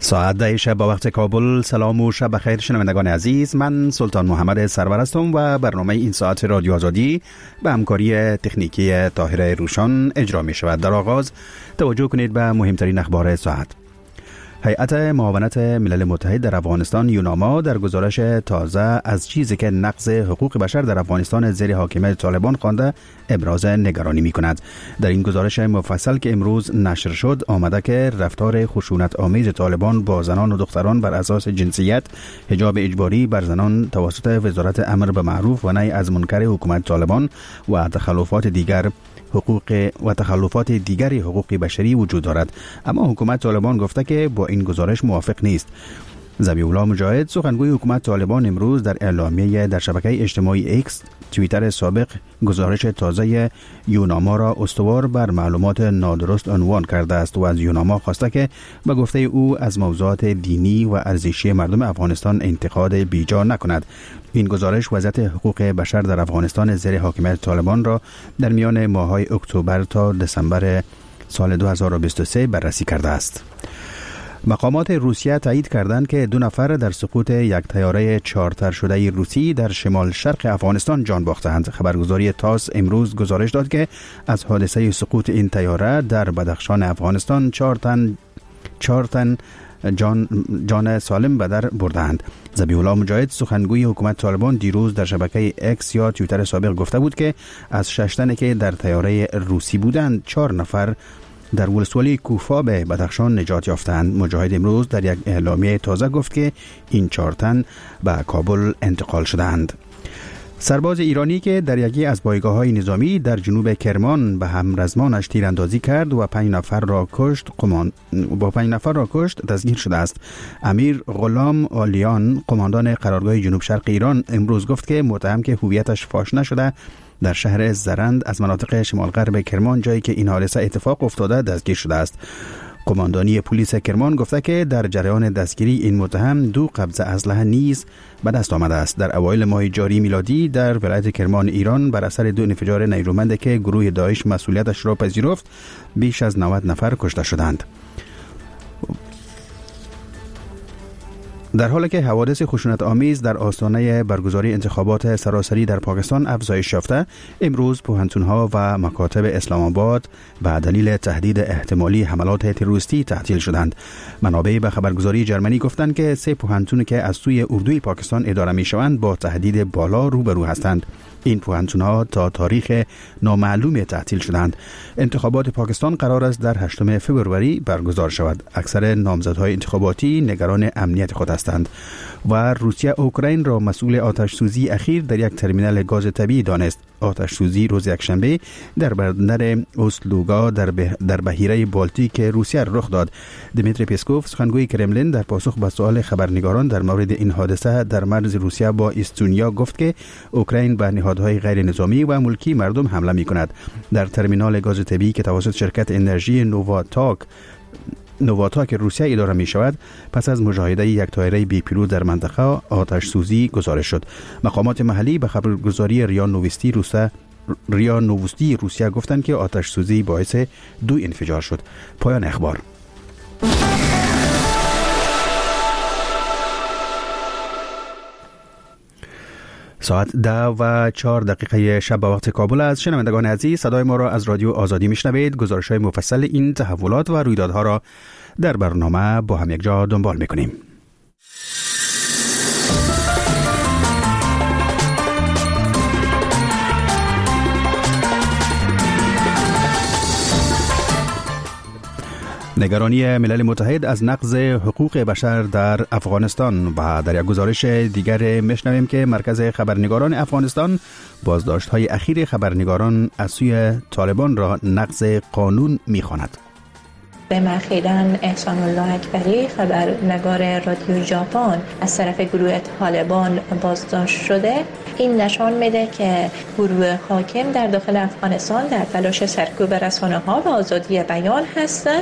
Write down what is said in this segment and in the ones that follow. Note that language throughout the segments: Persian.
ساعت 10 شب با وقت کابل. سلام و شب بخیر شنوندگان عزیز، من سلطان محمد سرور هستم و برنامه این ساعت رادیو آزادی به همکاری تکنیکی طاهر روشان اجرا می شود. در آغاز توجه کنید به مهمترین اخبار ساعت. هیئت معاونت ملل متحد در افغانستان یوناما در گزارش تازه از چیزی که نقض حقوق بشر در افغانستان زیر حاکمیت طالبان خوانده ابراز نگرانی می کند. در این گزارش مفصل که امروز نشر شد آمده که رفتار خشونت آمیز طالبان با زنان و دختران بر اساس جنسیت، حجاب اجباری بر زنان توسط وزارت امر به معروف و نهی از منکر حکومت طالبان و تخلفات دیگری حقوق بشری وجود دارد، اما حکومت طالبان گفته که با این گزارش موافق نیست. ذبیح الله مجاهد سخنگوی حکومت طالبان امروز در اعلامیه در شبکه اجتماعی ایکس توییتر سابق گزارش تازه یوناما را استوار بر معلومات نادرست عنوان کرده است و از یوناما خواسته که به گفته او از موضوعات دینی و ارزشی مردم افغانستان انتقاد بیجا نکند. این گزارش وضعیت حقوق بشر در افغانستان زیر حاکمیت طالبان را در میان ماه‌های اکتبر تا دسامبر سال 2023 بررسی کرده است. مقامات روسیه تایید کردند که 2 نفر در سقوط یک طیاره چارتر شده روسی در شمال شرق افغانستان جان باختند. خبرگزاری تاس امروز گزارش داد که از حادثه سقوط این طیاره در بدخشان افغانستان 4 تن جان سالم به در بردند. ذبیح الله مجاهد سخنگوی حکومت طالبان دیروز در شبکه اکس یا توییتر سابق گفته بود که از 6 تنی که در طیاره روسی بودند 4 نفر در ولسوالی کوفا به بدخشان نجات یافتند. مجاهد امروز در یک اعلامیه تازه گفت که این 4 تن به کابل انتقال شدند. سرباز ایرانی که در یکی از پایگاه‌های نظامی در جنوب کرمان به همرزمانش تیراندازی کرد و 5 نفر را کشت دستگیر شده است. امیر غلام آلیان قماندان قرارگاه جنوب شرق ایران امروز گفت که متهم که هویتش فاش نشده در شهر زرند از مناطق شمال غرب کرمان جایی که این حادثه اتفاق افتاده دستگیر شده است. قماندانی پلیس کرمان گفته که در جریان دستگیری این متهم 2 قبضه اسلحه نیز به دست آمده است. در اوایل ماه جاری میلادی در ولایت کرمان ایران بر اثر 2 انفجار نیرومند که گروه داعش مسئولیتش را پذیرفت بیش از 90 نفر کشته شدند. در حالی که حوادث خشونت آمیز در آستانه برگزاری انتخابات سراسری در پاکستان افزایش یافته، امروز پوهنتون‌ها و مکاتب اسلام آباد به دلیل تهدید احتمالی حملات تروریستی تعطیل شدند. منابع به خبرگزاری جرمنی گفتند که 3 پوهنتون که از سوی اردوی پاکستان اداره می‌شوند با تهدید بالا روبرو هستند. این پوهنتون‌ها تا تاریخ نامعلوم تعطیل شدند. انتخابات پاکستان قرار است در 8 فوریه برگزار شود. اکثر نامزدهای انتخاباتی نگران امنیت خود هستند و روسیه اوکراین را مسئول آتش سوزی اخیر در یک ترمینال گاز طبیعی دانست. آتش سوزی روز یکشنبه در بندر اوستلوگا در بحیره بالتیک روسیه رخ داد. دمیتری پسکوف سخنگوی کرملین در پاسخ به سوال خبرنگاران در مورد این حادثه در مرز روسیه با استونیا گفت که اوکراین به نهادهای غیر نظامی و ملکی مردم حمله می کند. در ترمینال گاز طبیعی که توسط شرکت انرژی نواتاک روسیه اداره می شود پس از مشاهده یک طیاره بی پیلوت در منطقه آتش سوزی گزارش شد. مقامات محلی به خبرگزاری ریا نووستی روسیه گفتند که آتش سوزی باعث 2 انفجار شد. پایان اخبار. ساعت 10:04 شب به وقت کابل است. شنوندگان عزیز، صدای ما را از رادیو آزادی میشنوید. گزارش‌های مفصل این تحولات و رویدادها را در برنامه با هم یک جا دنبال می‌کنیم. نگرانی ملل متحد از نقض حقوق بشر در افغانستان. و در یک گزارش دیگر میشنویم که مرکز خبرنگاران افغانستان بازداشت‌های اخیر خبرنگاران از سوی طالبان را نقض قانون می‌خواند. اخیراً احسان الله اکبری خبرنگار رادیو ژاپن از طرف گروه طالبان بازداشت شده. این نشان میده که گروه حاکم در داخل افغانستان در تلاش سرکوب رسانه‌ها و آزادی بیان هستند.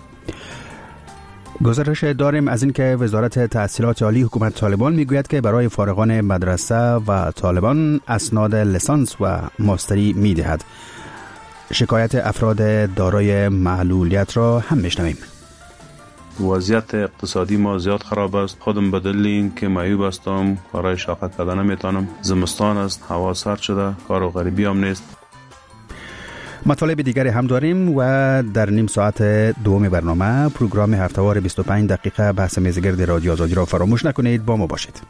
گزارش داریم از این که وزارت تحصیلات عالی حکومت طالبان میگوید که برای فارغان مدرسه و طالبان اسناد لیسانس و ماستری میدهد. شکایت افراد دارای معلولیت را هم میشنویم. وضعیت اقتصادی ما زیاد خراب است. خودم به دلیل این که معیوب هستم کارهای شاقه کردن نمیتونم. زمستان است، هوا سرد شده، کار و غریبی هم نیست. مطالب دیگری هم داریم و در نیم ساعت دوم برنامه پروگرام هفته‌وار 25 دقیقه بحث میزگرد رادیو آزادی را فراموش نکنید. با ما باشید.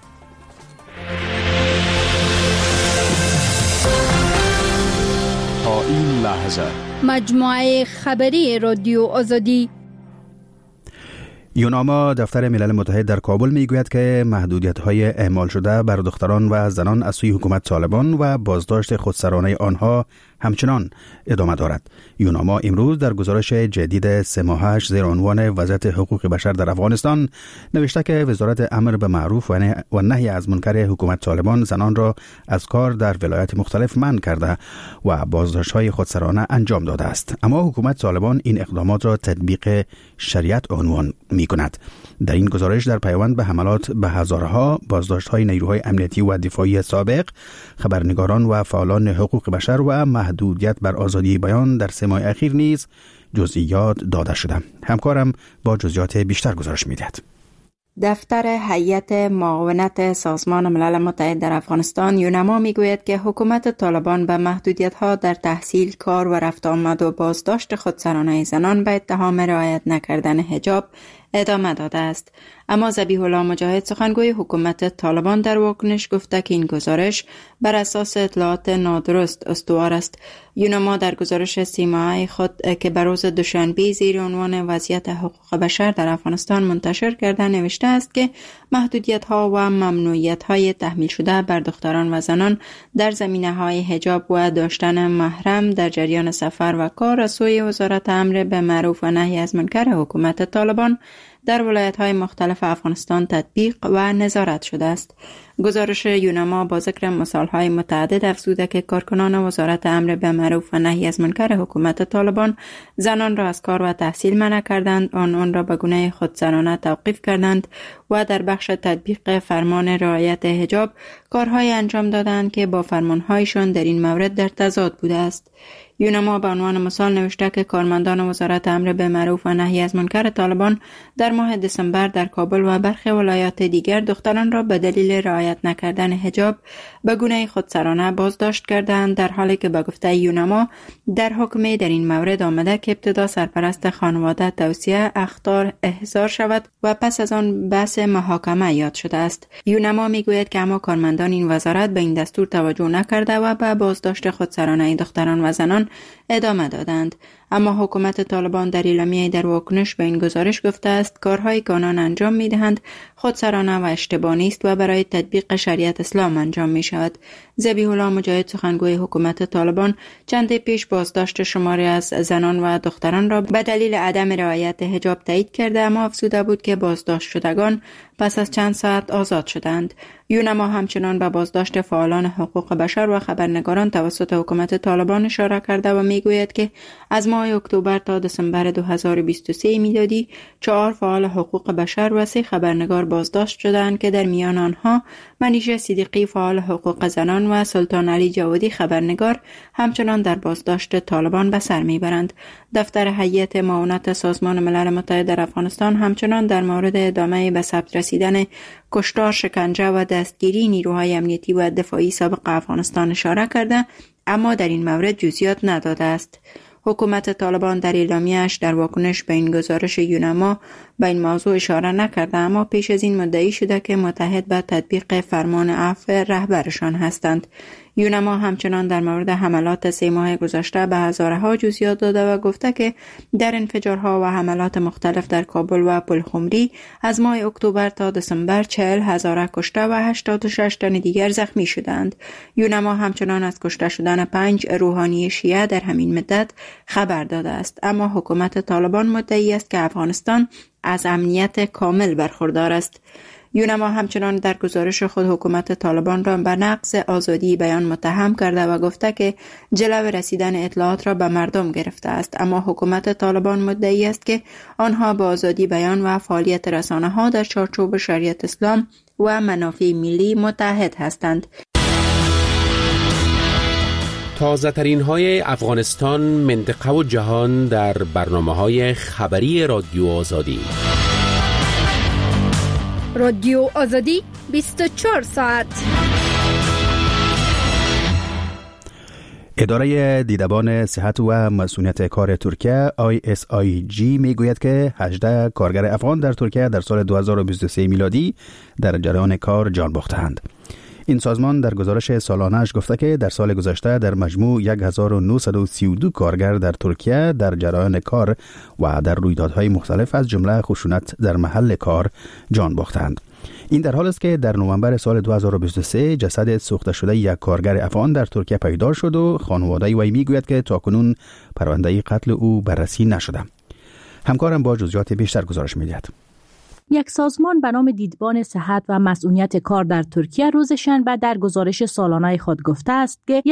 تا این لحظه مجموعه خبری رادیو آزادی. یوناما دفتر ملل متحد در کابل میگوید که محدودیت‌های اعمال شده بر دختران و زنان از سوی حکومت طالبان و بازداشت خودسرانه آنها همچنان ادامه دارد. یوناما امروز در گزارش جدید 3 ماهش زیر عنوان وضعیت حقوق بشر در افغانستان نوشته که وزارت امر به معروف و نهی از منکر حکومت طالبان زنان را از کار در ولایات مختلف منع کرده و بازداشت‌های خودسرانه انجام داده است. اما حکومت طالبان این اقدامات را تطبیق شریعت عنوان می‌کند. در این گزارش در پیوند به حملات به هزارها بازداشت‌های نیروهای امنیتی و دفاعی سابق، خبرنگاران و فعالان حقوق بشر و محدودیت بر آزادی بیان در 3 ماه اخیر نیز جزئیات داده شده. همکارم با جزئیات بیشتر گزارش می‌دهد. دفتر هیئت معاونت سازمان ملل متحد در افغانستان یونما میگوید که حکومت طالبان به محدودیت‌ها در تحصیل، کار و رفت آمد و بازداشت خودسرانه زنان به اتهام رعایت نکردن حجاب ادامه داده است. اما ذبیح الله مجاهد سخنگوی حکومت طالبان در واکنش گفته که این گزارش بر اساس اطلاعات نادرست استوار است. یونما در گزارش 3 ماهه خود که بر روز دوشنبه زیر عنوان وضعیت حقوق بشر در افغانستان منتشر کرده نوشته است که محدودیت‌ها و ممنوعیت‌های تحمیل شده بر دختران و زنان در زمینه‌های حجاب و داشتن محرم در جریان سفر و کار از سوی وزارت امر به معروف و نهی از منکر حکومت طالبان در ولایت‌های مختلف افغانستان تطبیق و نظارت شده است. گزارش یونما با ذکر مثال‌های متعدد افزوده که کارکنان وزارت امر به معروف و نهی از منکر حکومت طالبان زنان را از کار و تحصیل منع کردند، آن را به گونه خودسرانه توقیف کردند و در بخش تطبیق فرمان رعایت حجاب کارهای انجام دادند که با فرمان‌هایشان در این مورد در تضاد بوده است. یونما به عنوان مثال نوشته که کارمندان وزارت امر به معروف و نهی از منکر طالبان در ماه دسامبر در کابل و برخی ولایات دیگر دختران را به دلیل رعایت نکردن حجاب به گونه خودسرانه بازداشت کردند، در حالی که به گفته یونما در حکم در این مورد آمده که ابتدا سرپرست خانواده توصیه اخطار احضار شود و پس از آن بحث محاکمه یاد شده است. یونما میگوید که اما کارمندان این وزارت به این دستور توجه نکرده و به بازداشت خودسرانه دختران و زنان ادامه دادند. اما حکومت طالبان در اعلامیه در واکنش به این گزارش گفته است کارهایی که آنان انجام می‌دهند خودسرانه و اشتباهی است و برای تطبیق شریعت اسلام انجام می‌شود. ذبیح الله مجاهد سخنگوی حکومت طالبان چند پیش بازداشت شماری از زنان و دختران را به دلیل عدم رعایت حجاب تایید کرده، اما افزوده بود که بازداشت شدگان پس از چند ساعت آزاد شدند. یونما همچنان به بازداشت فعالان حقوق بشر و خبرنگاران توسط حکومت طالبان اشاره کرده و میگوید که از ماه اکتبر تا دسامبر 2023 میلادی 4 فعال حقوق بشر و 3 خبرنگار بازداشت شدند که در میان آنها منیژه صدیقی فعال حقوق زنان و سلطان علی جوادی خبرنگار همچنان در بازداشت طالبان به سر میبرند. دفتر هیئت معاونت سازمان ملل متحد در افغانستان همچنان در مورد ادامه به ثبت رسیدن کشتار، شکنجه و دستگیری نیروهای امنیتی و دفاعی سابق افغانستان اشاره کرده، اما در این مورد جزئیات نداده است. حکومت طالبان در اعلامیه‌اش در واکنش به این گزارش یونما به این موضوع اشاره نکرده، اما پیش از این مدعی شده که متحد به تطبیق فرمان عفو رهبرشان هستند. یونما همچنان در مورد حملات 3 ماه گذشته به هزارها جزئیات داده و گفته که در انفجارها و حملات مختلف در کابل و پلخمری از ماه اکتبر تا دسامبر 40,000 کشته و 86 تن دیگر زخمی شدند. یونما همچنان از کشته شدن 5 روحانی شیعه در همین مدت خبر داده است، اما حکومت طالبان مدعی است که افغانستان از امنیت کامل برخوردار است. یونما همچنان در گزارش خود حکومت طالبان را به نقض آزادی بیان متهم کرده و گفته که جلو رسیدن اطلاعات را به مردم گرفته است، اما حکومت طالبان مدعی است که آنها با آزادی بیان و فعالیت رسانه‌ها در چارچوب شریعت اسلام و منافع ملی متحد هستند. تازه ترین های افغانستان، منطقه و جهان در برنامه‌های خبری رادیو آزادی. رادیو آزادی 24 ساعت. اداره دیدبان صحت و مسئولیت کار ترکیه ISIG میگوید که 18 کارگر افغان در ترکیه در سال 2023 میلادی در جریان کار جان باختند. این سازمان در گزارش سالانه‌اش گفته که در سال گذشته در مجموع 1932 کارگر در ترکیه در جریان کار و در رویدادهای مختلف از جمله خشونت در محل کار جان باختند. این در حال است که در نوامبر سال 2023 جسد سوخته شده یک کارگر افغان در ترکیه پیدا شد و خانواده وی میگوید که تاکنون پرونده قتل او بررسی نشده. همکارم با جزئیات بیشتر گزارش می‌دهد. یک سازمان به نام دیدبان صحت و مسئولیت کار در ترکیه روز شنبه در گزارش سالانه خود گفته است که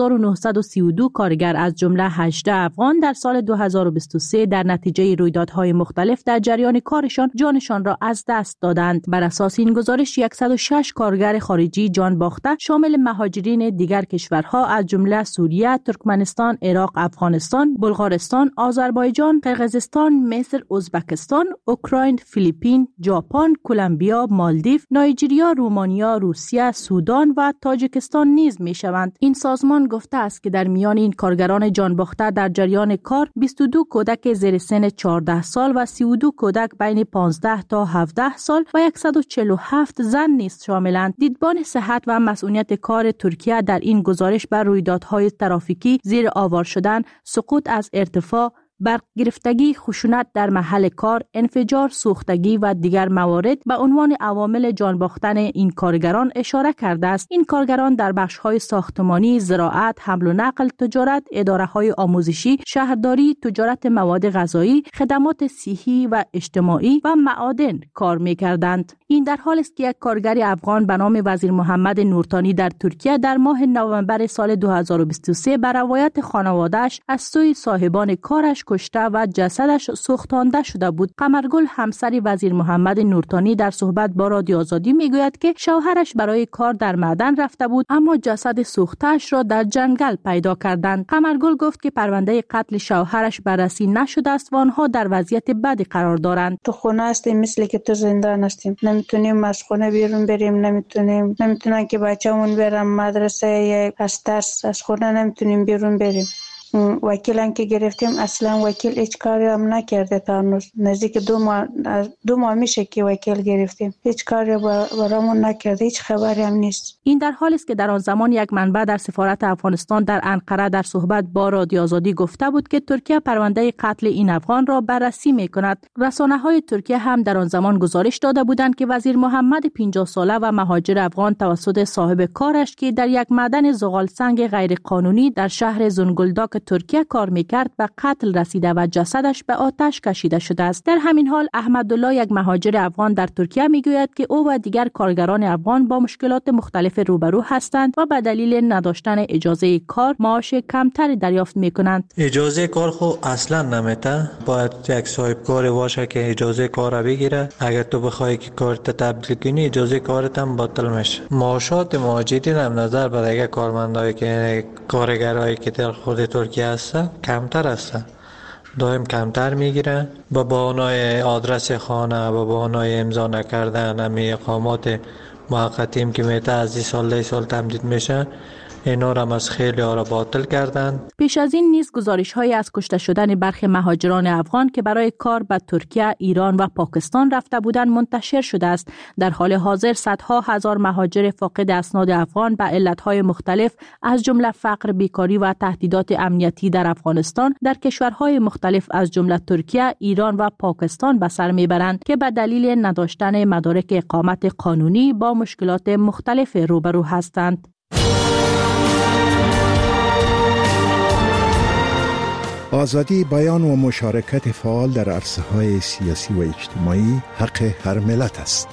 1932 کارگر از جمله 18 افغان در سال 2023 در نتیجه رویدادهای مختلف در جریان کارشان جانشان را از دست دادند. بر اساس این گزارش 106 کارگر خارجی جان باخته شامل مهاجرین دیگر کشورها از جمله سوریه، ترکمنستان، عراق، افغانستان، بلغارستان، آذربایجان، قرقیزستان، مصر، ازبکستان، اوکراین، فیلیپین، ژاپن، کلمبیا، مالدیو، نایجریا، رومانیا، روسیه، سودان و تاجیکستان نیز میشوند. این سازمان گفته است که در میان این کارگران جان باخته در جریان کار 22 کودک زیر سن 14 سال و 32 کودک بین 15 تا 17 سال و 147 زن نیز شاملند. دیدبان صحت و مسئولیت کار ترکیه در این گزارش بر رویدادهای ترافیکی، زیر آوار شدن، سقوط از ارتفاع، برق گرفتگی، خشونت در محل کار، انفجار، سوختگی و دیگر موارد به عنوان عوامل جان باختن این کارگران اشاره کرده است. این کارگران در بخش‌های ساختمانی، زراعت، حمل و نقل، تجارت، اداره‌های آموزشی، شهرداری، تجارت مواد غذایی، خدمات صحی و اجتماعی و معادن کار می‌کردند. این در حال است که یک کارگر افغان به نام وزیر محمد نورتانی در ترکیه در ماه نوامبر سال 2023 بر روایت خانواده‌اش از سوی صاحبان کارش کشته و جسدش سوختانده شده بود. قمرگل همسر وزیر محمد نورتانی در صحبت با رادیو آزادی میگوید که شوهرش برای کار در معدن رفته بود اما جسد سوخته‌اش را در جنگل پیدا کردند. قمرگل گفت که پرونده قتل شوهرش بررسی نشده است و آنها در وضعیت بدی قرار دارند. تو خونه هستیم مثل که تو زندان هستیم، نمیتونیم از خونه بیرون بریم، نمیتونن که بچه‌مون برن مدرسه، از ترس از خونه نمیتونیم بیرون بریم. وکیلان که گرفتیم اصلا وکیل هیچ کاری هم نکرده تا هنوز. نزدیک دو ماه میشه که وکیل گرفتیم، هیچ کاری برامون نکرده، هیچ خبری هم نیست. این در حالی است که در آن زمان یک منبع در سفارت افغانستان در انقره در صحبت با رادیو آزادی گفته بود که ترکیه پرونده قتل این افغان را بررسی میکند. رسانه‌های ترکیه هم در آن زمان گزارش داده بودند که وزیر محمد 50 ساله و مهاجر افغان توسط صاحب کارش که در یک معدن زغال سنگ غیرقانونی در شهر زنگلداک ترکیه کار میکرد به قتل رسیده و جسدش به آتش کشیده شده است. در همین حال احمدالله، یک مهاجر افغان در ترکیه میگوید که او و دیگر کارگران افغان با مشکلات مختلف روبرو هستند و به دلیل نداشتن اجازه کار معاش کمتری دریافت میکنند. اجازه کار خو اصلا نمیده، باید یک صاحب کار باشه که اجازه کار بگیره. اگر تو بخوای که کارت تبدیل کنی اجازه کارت هم باطل میشه. معاشات مهاجرین هم نظر به دیگه کارمندایی که کارگرایی که در خود ترکیه هستن کمتر هستن، دائم کمتر میگیرن. با بهانه آدرس خانه، با بهانه امضا نکردن امی اقامات موقتیم که میته از این سال تمدید میشن، اینا را از خیلی ها را باطل کردند. پیش از این نیز گزارش‌هایی از کشته شدن برخی مهاجران افغان که برای کار به ترکیه، ایران و پاکستان رفته بودند منتشر شده است. در حال حاضر صدها هزار مهاجر فاقد اسناد افغان به علتهای مختلف از جمله فقر، بیکاری و تهدیدات امنیتی در افغانستان در کشورهای مختلف از جمله ترکیه، ایران و پاکستان به سر میبرند که به دلیل نداشتن مدارک اقامت قانونی با مشکلات مختلف روبرو هستند. آزادی بیان و مشارکت فعال در عرصه‌های سیاسی و اجتماعی حق هر ملت است.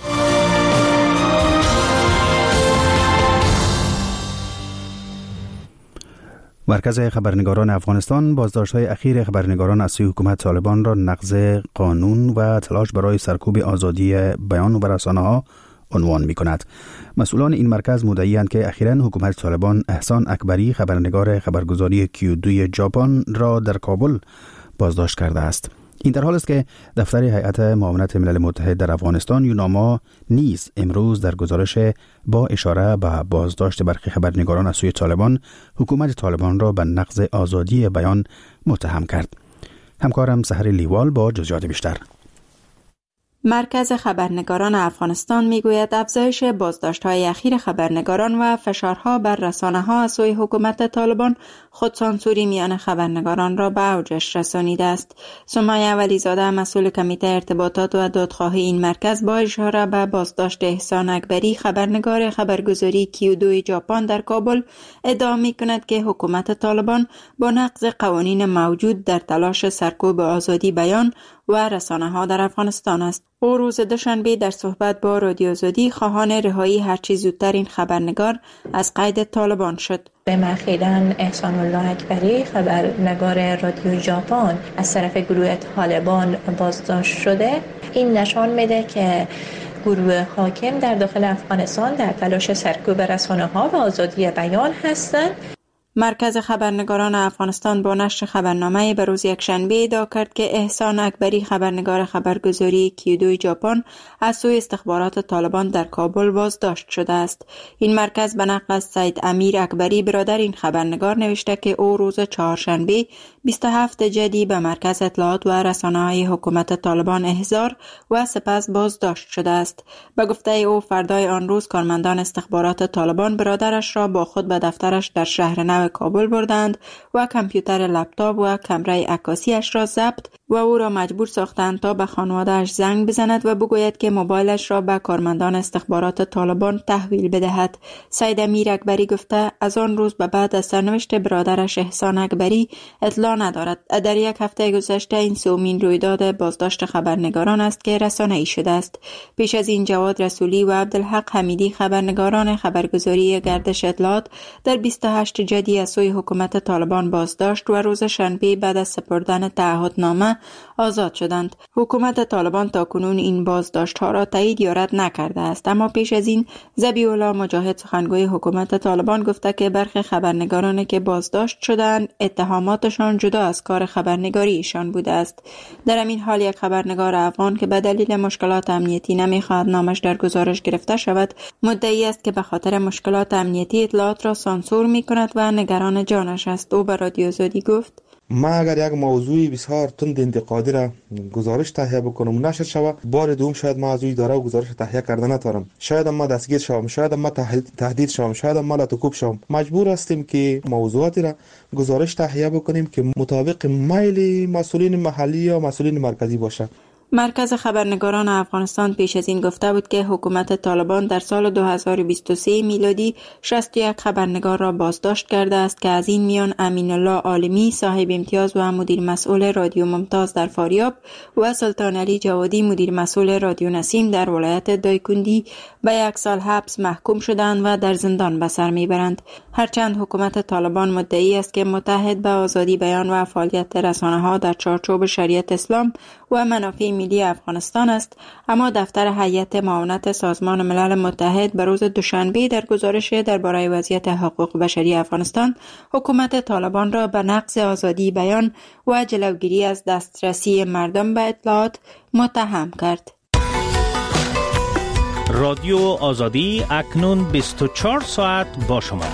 مرکز خبرنگاران افغانستان بازداشت‌های اخیر خبرنگاران از سوی حکومت طالبان را نقض قانون و تلاش برای سرکوب آزادی بیان و رسانه‌ها عنوان می‌کند. مسئولان این مرکز مدعی‌اند که اخیراً حکومت طالبان احسان اکبری، خبرنگار خبرگزاری Q2 ژاپن را در کابل بازداشت کرده است. این در حال است که دفتر هیئت معاونت ملل متحد در افغانستان یوناما نیز امروز در گزارش با اشاره به بازداشت برخی خبرنگاران از سوی طالبان حکومت طالبان را به نقض آزادی بیان متهم کرد. همکارم سحر لیوال با جزئیات بیشتر. مرکز خبرنگاران افغانستان میگوید افزایش بازداشت‌های اخیر خبرنگاران و فشارها بر رسانه‌ها از سوی حکومت طالبان خودسانسوری میان خبرنگاران را به اوجش رسانیده است. سمیه ولیزاده مسئول کمیته ارتباطات و دادخواهی این مرکز با اشاره به بازداشت احسان اکبری خبرنگار خبرگزاری کیودو ژاپن در کابل ادعا می‌کند که حکومت طالبان با نقض قوانین موجود در تلاش سرکوب آزادی بیان و رسانه‌ها در افغانستان است. او روز دوشنبه در صحبت با رادیو آزادی خواهان رهایی هرچی زودتر این خبرنگار از قید طالبان شد. اخیراً احسان الله اکبری خبرنگار رادیو ژاپن از طرف گروه طالبان بازداشت شده. این نشان میده که گروه حاکم در داخل افغانستان در تلاش سرکوب رسانه‌ها و آزادی بیان هستند. مرکز خبرنگاران افغانستان با نشر خبرنامه به روز یکشنبه ادعا کرد که احسان اکبری خبرنگار خبرگزاری کیودو ژاپن از سوی استخبارات طالبان در کابل بازداشت شده است. این مرکز به نقل از سید امیر اکبری برادر این خبرنگار نوشته که او روز چهارشنبه 27 جدی به مرکز اطلاعات و رسانه‌های حکومت طالبان احضار و سپس بازداشت شده است. به گفته او فردای آن روز کارمندان استخبارات طالبان برادرش را با خود به دفترش در شهر نو کابل بردند و کامپیوتر لپتاپ و کامرای عکاسی‌اش را ضبط و او را مجبور ساختند تا به خانواده‌اش زنگ بزند و بگوید که موبایلش را به کارمندان استخبارات طالبان تحویل بدهد. سید امیر اکبری گفته از آن روز به بعد از سرنوشت برادرش احسان اکبری اطلاع ندارد. در یک هفته گذشته این سومین رویداد بازداشت خبرنگاران است که رسانه‌ای شده است. پیش از این جواد رسولی و عبدالحق حمیدی خبرنگاران خبرگزاری گردش اطلاعات در 28 جدی از سوی حکومت طالبان بازداشت و روز شنبه بعد از سپردن تعهدنامه آزاد شدند. حکومت طالبان تاکنون این بازداشت‌ها را تایید یا رد نکرده است، اما پیش از این ذبیح الله مجاهد سخنگوی حکومت طالبان گفته که برخی خبرنگارانی که بازداشت شدند اتهاماتشان جدا از کار خبرنگاری ایشان بوده است. در همین حال یک خبرنگار افغان که به دلیل مشکلات امنیتی نمی‌خواهد نامش در گزارش گرفته شود مدعی است که به خاطر مشکلات امنیتی اطلاعات را سانسور می‌کند و نگران جانش است. او به رادیو آزادی گفت ما اگر یک موضوعی بسیار تند انتقادی را گزارش تهیه بکنم و نشر شود، بار دوم شاید ما از اداره گزارش تهیه کرده نتوانم، شاید ما دستگیر شوم، شاید ما تهدید شوم، شاید ما لاتوکوب شوم. مجبور هستیم که موضوعاتی را گزارش تهیه بکنیم که مطابق میل مسئولین محلی یا مسئولین مرکزی باشه. مرکز خبرنگاران افغانستان پیش از این گفته بود که حکومت طالبان در سال 2023 میلادی 61 خبرنگار را بازداشت کرده است که از این میان امین الله عالمی صاحب امتیاز و مدیر مسئول رادیو ممتاز در فاریاب و سلطان علی جوادی مدیر مسئول رادیو نسیم در ولایت دایکندی به 1 سال حبس محکوم شدند و در زندان به سر میبرند. هرچند حکومت طالبان مدعی است که متحد به آزادی بیان و فعالیت رسانه‌ها در چارچوب شریعت اسلام و منافع ملی افغانستان است، اما دفتر هیئت معاونت سازمان ملل متحد به روز دوشنبه در گزارش درباره وضعیت حقوق بشری افغانستان حکومت طالبان را به نقض آزادی بیان و جلوگیری از دسترسی مردم به اطلاعات متهم کرد. رادیو آزادی اکنون 24 ساعت با شما.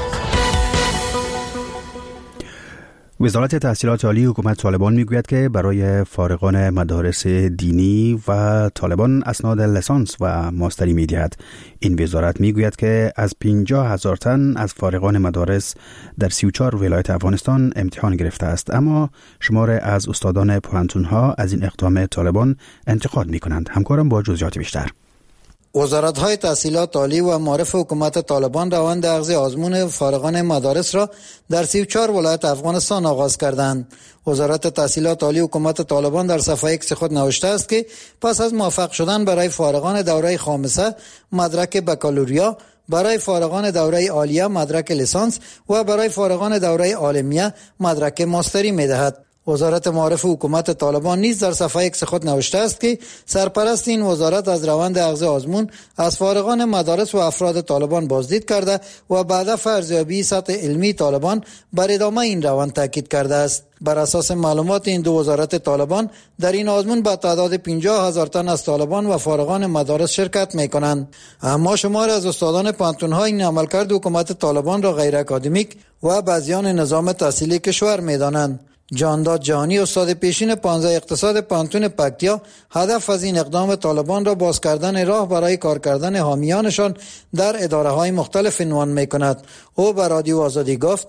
وزارت تحصیلات عالی حکومت طالبان میگوید که برای فارغان مدارس دینی و طالبان اسناد لیسانس و ماستری میدهد. این وزارت میگوید که از 50,000 تن از فارغان مدارس در 34 ولایت افغانستان امتحان گرفته است، اما شمار از استادان پوهنتون‌ها از این اقدام طالبان انتقاد میکنند. همکارم با جزئیات بیشتر. وزارت‌های تحصیلات عالی و معارف حکومت طالبان روند اخذ آزمون فارغان مدارس را در 34 ولایت افغانستان آغاز کردند. وزارت تحصیلات عالی حکومت طالبان در صفحه ایکس خود نوشته است که پس از موفق شدن برای فارغان دوره خامسه مدرک بکالوریا، برای فارغان دوره عالیه مدرک لیسانس و برای فارغان دوره عالمیه مدرک ماستری می‌دهد. وزارت معارف حکومت طالبان نیز در صفحه ایکس خود نوشته است که سرپرست این وزارت از روند اخذ آزمون از فارغان مدارس و افراد طالبان بازدید کرده و بعد ارزیابی سطح علمی طالبان بر ادامه این روند تاکید کرده است. بر اساس معلومات این دو وزارت طالبان در این آزمون با تعداد 50,000 تن از طالبان و فارغان مدارس شرکت می کنند. اما شمار از استادان پانتون‌ها این عملکرد حکومت طالبان را غیر اکادمیک و بعضیان نظام تحصیلی کشور می دانند. جانداد جهانی استاد پیشین 15 اقتصاد پانتون پکتیا هدف از این اقدام طالبان را باز کردن راه برای کار کردن حامیانشان در اداره های مختلف عنوان می کند. او به رادیو آزادی گفت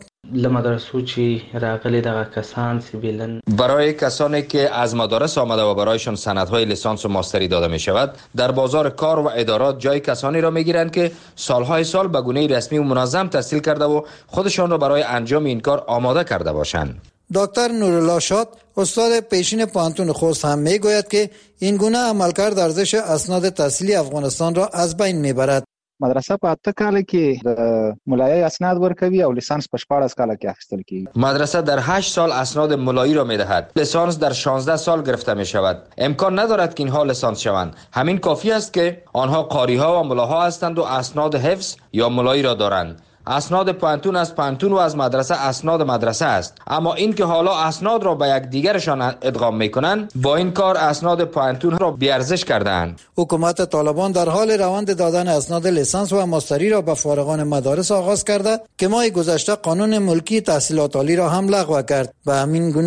برای کسانی که از مدارس آمده و برایشان سندهای لیسانس و ماستری داده می شود در بازار کار و ادارات جای کسانی را می گیرند که سالهای سال به گونه رسمی و منظم تحصیل کرده و خودشان را برای انجام این کار آماده کرده باشند. دکتر نورالله شاد استاد پیشین پانتون خوست هم می گوید که این گونه عملکرد ارزش اسناد تحصیلی افغانستان را از بین می برد. مدرسه په 8 کال کې د مولایی اسناد ورکوي او لیسانس په 14 کال کې اخیستل کیږي. مدرسه در 8 سال اسناد مولایی را میدهد. لیسانس در 16 سال گرفته می شود. امکان ندارد که اینها لیسانس شوند. همین کافی است که آنها قاری‌ها و ملاها هستند و اسناد حفظ یا مولایی را دارند. اسناد پانتون از پانتون و از مدرسه اسناد مدرسه است، اما این که حالا اسناد را به یک دیگرشان ادغام میکنند با این کار اسناد پانتون را بیارزش کردند. حکومت طالبان در حال روند دادن اسناد لیسانس و ماستری را به فارغان مدارس آغاز کرده که ماه گذشته قانون ملکی تحصیلات عالی را هم لغو کرد. به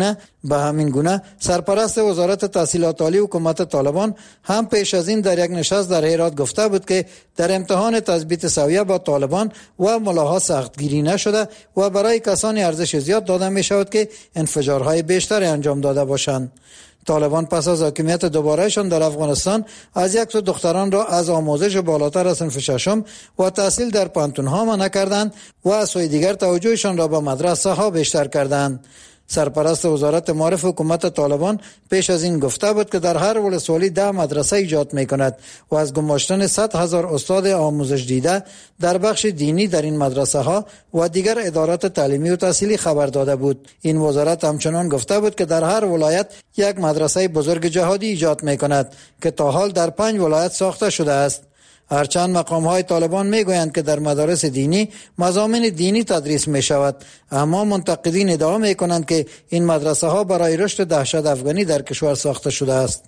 همین گونه سرپرست وزارت تحصیلات عالی حکومت طالبان هم پیش از این در یک نشست در هرات گفته بود که در امتحان تثبیت سویه با طالبان و ملاها سختگیری نشده و برای کسانی ارزش زیاد داده می شود که انفجارهای بیشتر انجام داده باشند. طالبان پس از حاکمیت دوبارهشان در افغانستان از یک سو دختران را از آموزش بالاتر از صنف ششم و تحصیل در پانتون‌ها منع کردند و از سوی دیگر توجهشان را به مدرسه ها بیشتر کردند. سرپرست وزارت معارف حکومت طالبان پیش از این گفته بود که در هر ولسوالی 10 مدرسه ایجاد می کند و از گماشتن 100,000 استاد آموزش دیده در بخش دینی در این مدرسه ها و دیگر ادارات تعلیمی و تحصیلی خبر داده بود. این وزارت همچنان گفته بود که در هر ولایت یک مدرسه بزرگ جهادی ایجاد می کند که تا حال در 5 ولایت ساخته شده است. هرچند مقام‌های طالبان می‌گویند که در مدارس دینی مضامین دینی تدریس می‌شود، اما منتقدین ادعا می‌کنند که این مدرسه‌ها برای رشد دهشت افغانی در کشور ساخته شده است.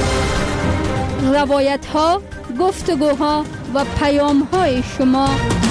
روایت‌ها، گفتگوها و پیام‌های شما.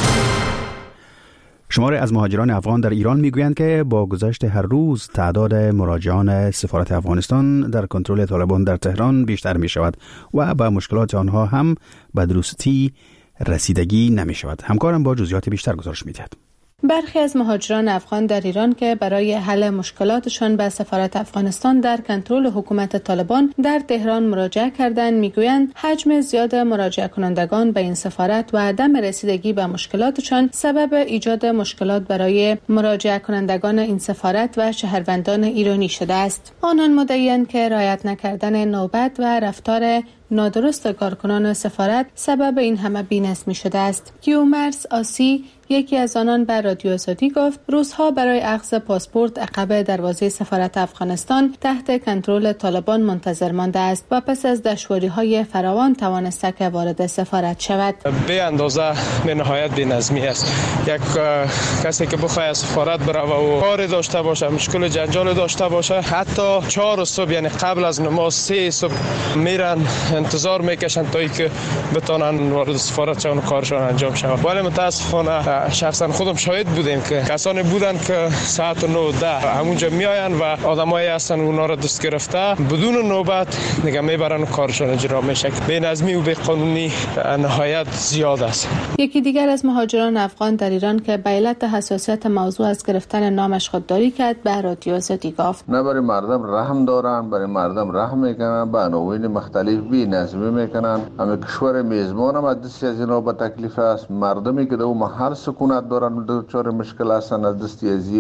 شماری از مهاجران افغان در ایران میگویند که با گذشت هر روز تعداد مراجعان سفارت افغانستان در کنترل طالبان در تهران بیشتر می شود و با مشکلات آنها هم به درستی رسیدگی نمی شود. همکارم با جزئیات بیشتر گزارش می‌دهد. برخی از مهاجران افغان در ایران که برای حل مشکلاتشان به سفارت افغانستان در کنترل حکومت طالبان در تهران مراجعه کردند میگویند حجم زیاد مراجعه کنندگان به این سفارت و عدم رسیدگی به مشکلاتشان سبب ایجاد مشکلات برای مراجعه کنندگان این سفارت و شهروندان ایرانی شده است. آنان مدعی‌اند که رعایت نکردن نوبت و رفتار نادرست کارکنان سفارت سبب این همه بی‌نظمی شده است. کیومرس آسی یکی از آنان به رادیو آزادی گفت روزها برای اخذ پاسپورت عقب دروازه سفارت افغانستان تحت کنترل طالبان منتظر مانده است و پس از دشواری‌های فراوان توانسته که وارد سفارت شود. به اندازه به نهایت بی‌نظمی است. یک کسی که بخواد از سفارت بره و کار داشته باشه، مشکل جنجال داشته باشه، حتی 4 صبح یعنی قبل از نماز 3 صبح میرن انتظار میکشن تا اینکه بتونن وارد سفارت شون و کارشون انجام شود. ولی متاسفانه شخصا خودم شاهد بودیم که کسانی بودن که ساعت 9 10 همونجا میآین و آدمایی هستن اونا رو دست گرفته بدون نوبت دیگه میبرن و کارشون اجرا میشه. بی‌نظمی و بی‌قانونی نهایت زیاد است. یکی دیگر از مهاجران افغان در ایران که به علت حساسیت موضوع از گرفتن نامش خودداری کرد به رادیو آزادی گفت نه برای مردم رحم دارن، برای مردم رحم میکنن، به عناوین مختلف بی‌نظمی میکنن. همه کشور میزبان هم از دست از اینا به تکلیف است. مردمی که در محل سکونت دارن دچار مشکل هستن از دست ازیا.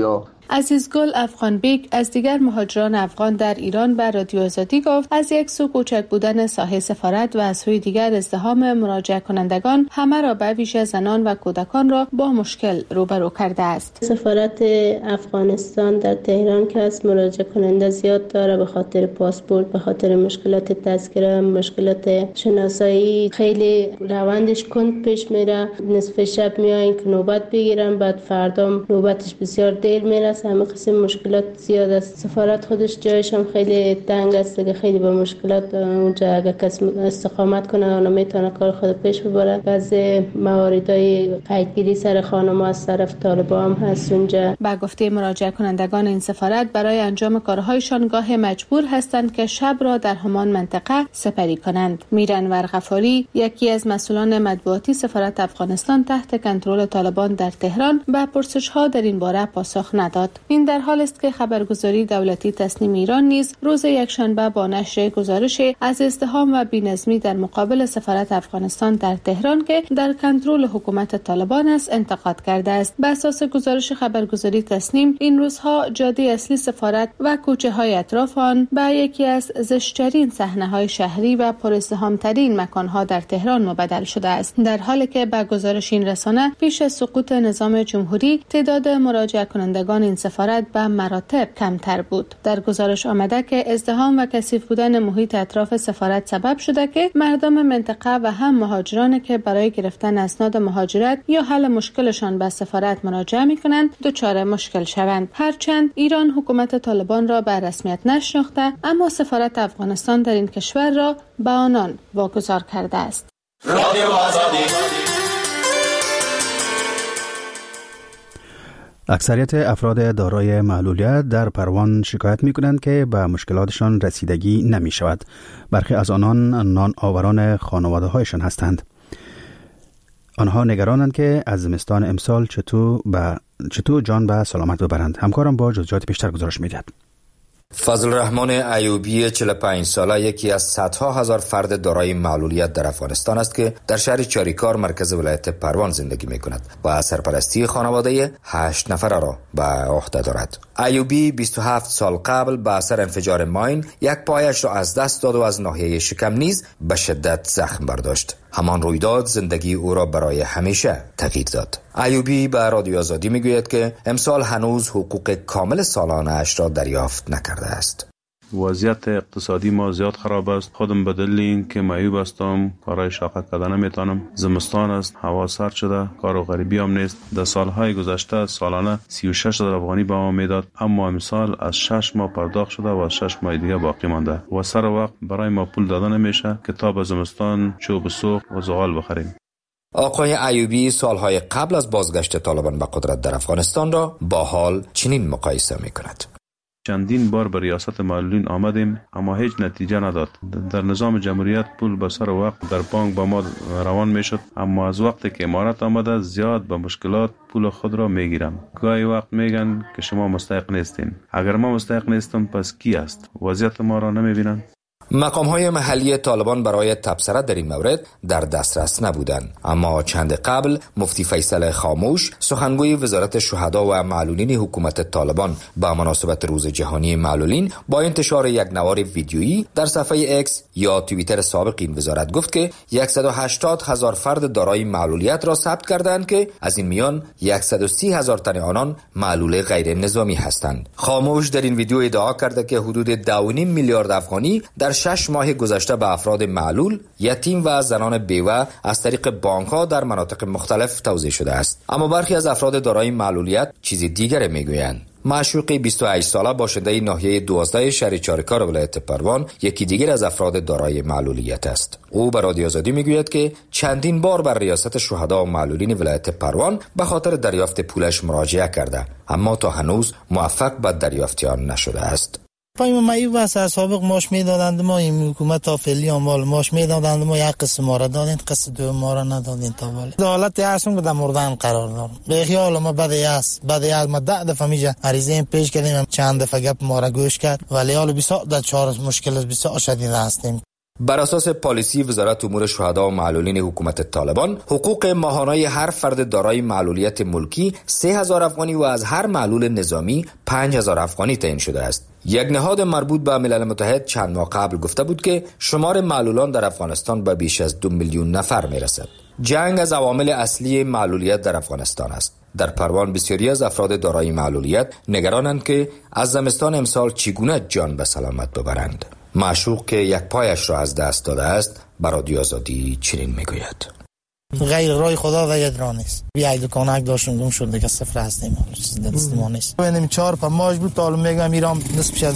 عزیزگل افغان بیگ از دیگر مهاجران افغان در ایران به رادیو آزادی گفت از یک سو کوچک بودن ساحه سفارت و از سوی دیگر ازدحام مراجعه کنندگان همه را به ویژه زنان و کودکان را با مشکل روبرو کرده است. سفارت افغانستان در تهران که از مراجعه کننده زیاد داره به خاطر پاسپورت، به خاطر مشکلات تذکره، مشکلات شناسایی، خیلی روندش کند پیش میره. نصف شب میاین که نوبت بگیرن، بعد فردا نوبتش بسیار دیر میرسه. همه قسم مشکلات زیاد است. سفارت خودش جایش هم خیلی تنگ است که خیلی با مشکلات اونجا اگر کس استقامت کنه اون میتونه کار خود پیش ببره. بعضی مواردای قیدگیری سر خانم از طرف طالبان هم هست اونجا. با گفته مراجعه کنندگان این سفارت برای انجام کارهایشان گاه مجبور هستند که شب را در همان منطقه سپری کنند. میرانور غفاری یکی از مسئولان مطبوعاتی سفارت افغانستان تحت کنترل طالبان در تهران به پرسش‌ها در این باره پاسخ نداد. این در حال است که خبرگزاری دولتی تصنیم ایران نیز روز یکشنبه با نشر گزارش از ازدحام و بی‌نظمی در مقابل سفارت افغانستان در تهران که در کنترل حکومت طالبان است انتقاد کرده است. بر اساس گزارش خبرگزاری تصنیم این روزها جاده اصلی سفارت و کوچه‌های اطراف آن به یکی از زشت‌ترین صحنه‌های شهری و پرازدحام‌ترین مکان‌ها در تهران مبدل شده است، در حالی که به گزارش این رسانه پیش از سقوط نظام جمهوری تعداد مراجعه کنندگان این سفارت به مراتب کمتر بود. در گزارش آمده که ازدحام و کثیف بودن محیط اطراف سفارت سبب شده که مردم منطقه و هم مهاجرانی که برای گرفتن اسناد مهاجرت یا حل مشکلشان به سفارت مراجعه می‌کنند دچار مشکل شوند. هرچند ایران حکومت طالبان را به رسمیت نشناخته، اما سفارت افغانستان در این کشور را به آنان واگذار کرده است. اکثریت افراد دارای معلولیت در پروان شکایت می کنند که به مشکلاتشان رسیدگی نمی شود. برخی از آنان نان آوران خانواده هایشان هستند. آنها نگرانند که از زمستان امسال چطور جان به سلامت ببرند. همکارم با جزئیات بیشتر گزارش می دهد. فضل الرحمن ایوبی 45 ساله یکی از صدها هزار فرد دارای معلولیت در افغانستان است که در شهر چاریکار مرکز ولایت پروان زندگی می کند و سرپرستی خانواده 8 نفره را به عهده دارد. ایوبی 27 سال قبل به اثر انفجار ماین یک پایش را از دست داد و از ناحیه شکم نیز به شدت زخم برداشت. همان رویداد زندگی او را برای همیشه تغییر داد. ایوبی به رادیو آزادی میگوید که امسال هنوز حقوق کامل سالانه اش را دریافت نکرده است. وضعیت اقتصادی ما زیاد خراب است. خودم به دلیل اینکه معیوب هستم کارهای شاقه کردن نمیتونم. زمستان است، هوا سرد شده، کار و غریبی هم نیست. در سالهای گذشته سالانه 36,000 افغانی به ما میداد، اما امسال از 6 ماه پرداخت شده و از 6 ماه دیگه باقی مانده و سر وقت برای ما پول داده نمیشه که تا به زمستان چوب سوخت و زغال بخریم. آقای ایوبی سالهای قبل از بازگشت طالبان به قدرت در افغانستان را با حال چنین مقایسه میکند. چندین بار به ریاست معلولین آمدیم اما هیچ نتیجه نداد. در نظام جمهوریت پول به سر وقت در بانک با ما روان میشد، اما از وقتی که امارت آمده زیاد به مشکلات پول خود را میگیرم. گاهی وقت میگن که شما مستحق نیستین. اگر ما مستحق نیستم پس کی است؟ وضعیت ما را نمیبینن؟ مقام‌های محلی طالبان برای تبصره در این مورد در دسترس نبودند، اما چند قبل مفتی فیصل خاموش سخنگوی وزارت شهدا و معلولین حکومت طالبان با مناسبت روز جهانی معلولین با انتشار یک نوار ویدیویی در صفحه ایکس یا توییتر سابق این وزارت گفت که 180,000 فرد دارای معلولیت را ثبت کردند که از این میان 130,000 تن آنان معلول غیر نظامی هستند. خاموش در این ویدیو ادعا کرده که حدود 2.5 میلیارد افغانی در 6 ماه گذشته به افراد معلول، یتیم و زنان بیوه از طریق بانک‌ها در مناطق مختلف توزیع شده است. اما برخی از افراد دارای معلولیت چیز دیگر میگویند. معشوقی 28 ساله باشنده ناحیه 12 شهر چاریکار ولایت پروان یکی دیگر از افراد دارای معلولیت است. او به رادیو آزادی میگوید که چندین بار بر ریاست شهدا و معلولین ولایت پروان به خاطر دریافت پولش مراجعه کرده، اما تا هنوز موفق به دریافت آن نشده است. پای معیوب است. سابق ماش میدادند، ما این حکومت تا فعلی اموال ماش میدادند، ما یک قسم ما را دادند، قسم دو ما را ندادند. تا ولی حالت هستم که در مردن قرار دارم. به خیال ما بدی است ما 10 دفعه میجه عریضه پیش کردیم، چند دفعه گپ ما را گوش کرد، ولی حال بسیار در چهار مشکل بسیار شدید هستیم. بر اساس پالیسی وزارت امور شهدا و معلولین حکومت طالبان، حقوق ماهانه هر فرد دارای معلولیت ملکی 3000 افغانی و از هر معلول نظامی 5000 افغانی تعیین شده است. یک نهاد مربوط به ملل متحد چند ماه قبل گفته بود که شمار معلولان در افغانستان به بیش از 2 میلیون نفر میرسد. جنگ از عوامل اصلی معلولیت در افغانستان است. در پروان بسیاری از افراد دارای معلولیت نگرانند که از زمستان امسال چگونه جان به سلامت ببرند. معشوق که یک پایش را از دست داده است بر رادیو آزادی چنین میگوید: غیر رای خدا و ید را نیست. بیاید دکانک داشتم گم شد دیگه صفر هستیم. چیز دست ما نیست. ببینیم 4 ماه بود تا میگم ایران نصف